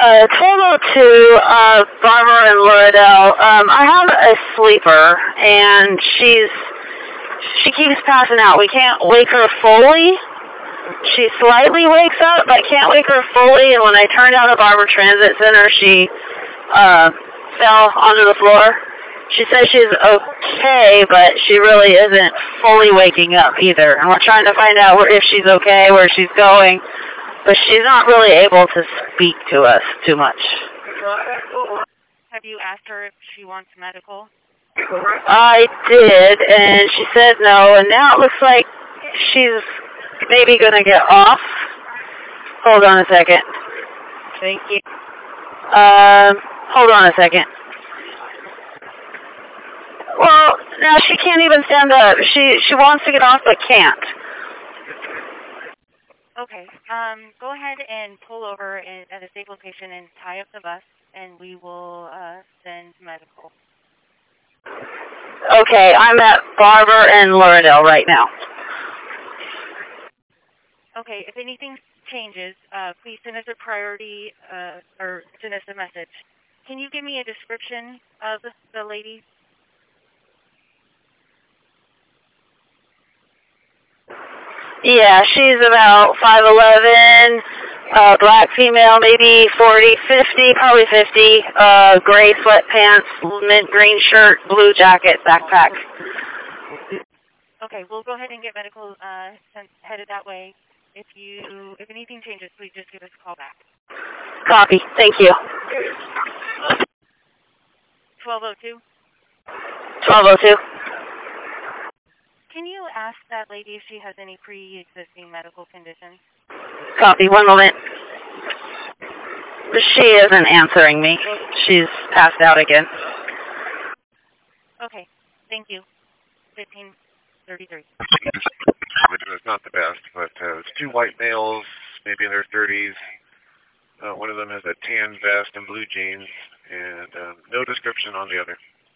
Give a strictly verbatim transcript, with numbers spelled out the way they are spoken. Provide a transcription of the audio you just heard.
Uh, twelve oh two, uh, Barbara and Loredel. Um, I have a sleeper, and she's, she keeps passing out. We can't wake her fully. She slightly wakes up, but can't wake her fully, and when I turned down the Barbara Transit Center, she, uh, fell onto the floor. She says she's okay, but she really isn't fully waking up either. And we're trying to find out where, if she's okay, where she's going. But she's not really able to speak to us too much. Have you asked her if she wants medical? I did, and she said no. And now it looks like she's maybe going to get off. Hold on a second. Thank you. Um, hold on a second. Well, now she can't even stand up. She she wants to get off but can't. Okay. Um, go ahead and pull over in, at a safe location and tie up the bus, and we will uh, send medical. Okay, I'm at Barbara and Loredel right now. Okay. If anything changes, uh, please send us a priority uh, or send us a message. Can you give me a description of the lady? Yeah, she's about five eleven, uh, black female, maybe forty, fifty, probably fifty, uh, gray sweatpants, mint green shirt, blue jacket, backpack. Okay, we'll go ahead and get medical uh, sent, headed that way. If you, if anything changes, please just give us a call back. Copy. Thank you. twelve oh two? twelve oh two. Can you ask that lady if she has any pre-existing medical conditions? Copy. One moment. She isn't answering me. She's passed out again. Okay. Thank you. fifteen thirty-three. It's not the best, but uh, it's two white males, maybe in their thirties. Uh, one of them has a tan vest and blue jeans, and um, no description on the other.